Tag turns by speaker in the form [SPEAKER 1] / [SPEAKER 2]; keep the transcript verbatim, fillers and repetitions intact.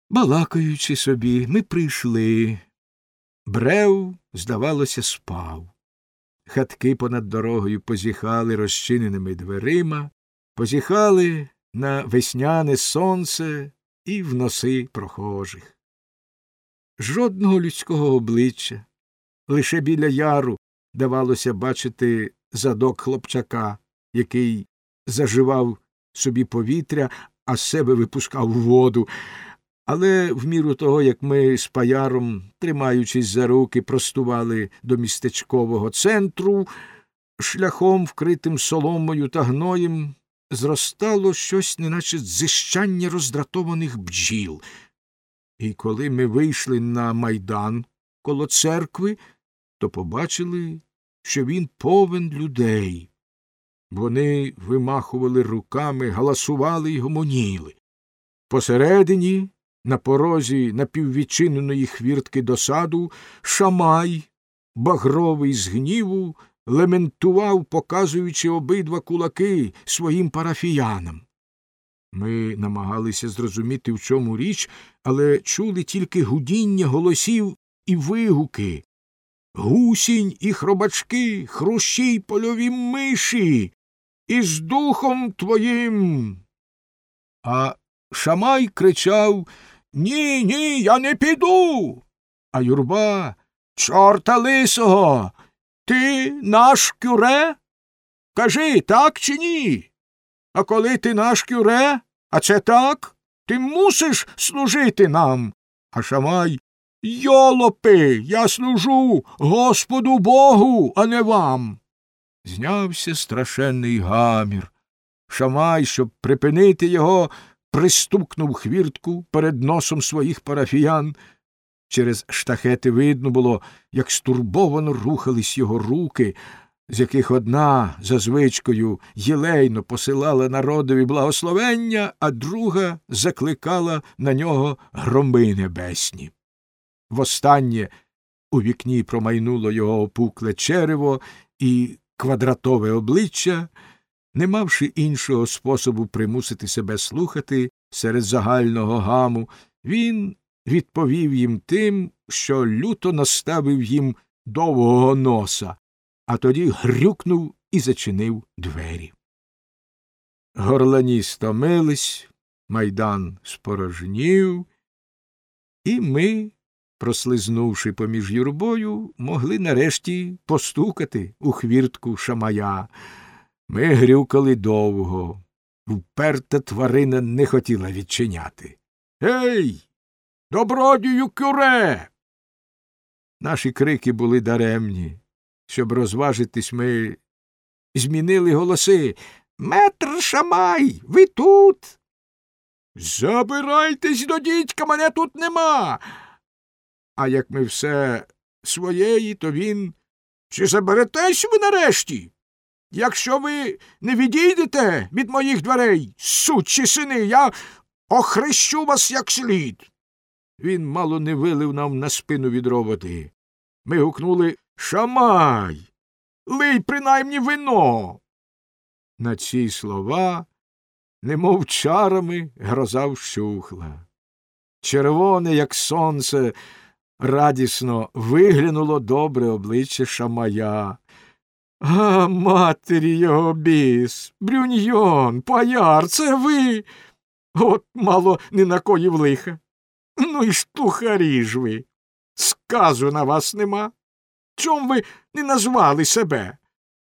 [SPEAKER 1] Балакаючи собі, ми прийшли. Брев, здавалося, спав. Хатки понад дорогою позіхали розчиненими дверима, позіхали на весняне сонце і в носи прохожих. Жодного людського обличчя, лише біля яру давалося бачити задок хлопчака, який заживав собі повітря, а з себе випускав воду. Але в міру того, як ми з паяром, тримаючись за руки, простували до містечкового центру, шляхом, вкритим соломою та гноєм, зростало щось, неначе дзищання роздратованих бджіл. І коли ми вийшли на майдан коло церкви, то побачили, що він повен людей. Вони вимахували руками, галасували й гомоніли. Посередині, на порозі напіввідчиненої хвіртки до саду, Шамай, багровий з гніву, лементував, показуючи обидва кулаки своїм парафіянам. Ми намагалися зрозуміти, в чому річ, але чули тільки гудіння голосів і вигуки. «Гусінь і хробачки, хрущі й польові миші! Із духом твоїм!» А Шамай кричав: «Ні, ні, я не піду!» А юрба: «Чорта лисого! Ти наш кюре? Кажи, так чи ні? А коли ти наш кюре, а це так, ти мусиш служити нам!» А Шамай: «Йолопи, я служу Господу Богу, а не вам!» Знявся страшенний гамір. Шамай, щоб припинити його, пристукнув хвіртку перед носом своїх парафіян. Через штахети видно було, як стурбовано рухались його руки, з яких одна, за звичкою, єлейно посилала народові благословення, а друга закликала на нього громи небесні. Востаннє у вікні промайнуло його опукле черево і квадратове обличчя. Не мавши іншого способу примусити себе слухати серед загального гаму, він відповів їм тим, що люто наставив їм довгого носа, а тоді грюкнув і зачинив двері. Горлані стомились, майдан спорожнів, і ми, прослизнувши поміж юрбою, могли нарешті постукати у хвіртку Шамая. Ми грюкали довго. Вперта тварина не хотіла відчиняти. «Гей! Добродію кюре!» Наші крики були даремні. Щоб розважитись, ми змінили голоси. «Метр Шамай, ви тут?» «Забирайтесь до дідька, мене тут нема!» А як ми все своєї, то він: «Чи заберетесь ви нарешті? Якщо ви не відійдете від моїх дверей, сучі сини, я охрещу вас як слід!» Він мало не вилив нам на спину відро води. Ми гукнули: «Шамай! Лий принаймні вино!» На ці слова, немов чарами, гроза вщухла. Червоне, як сонце, радісно виглянуло добре обличчя Шамая. «А, матері його біс! Брюньйон, паяр, це ви! От мало не накоїв лиха! Ну і штухарі ж ви! Сказу на вас нема! Чом ви не назвали себе?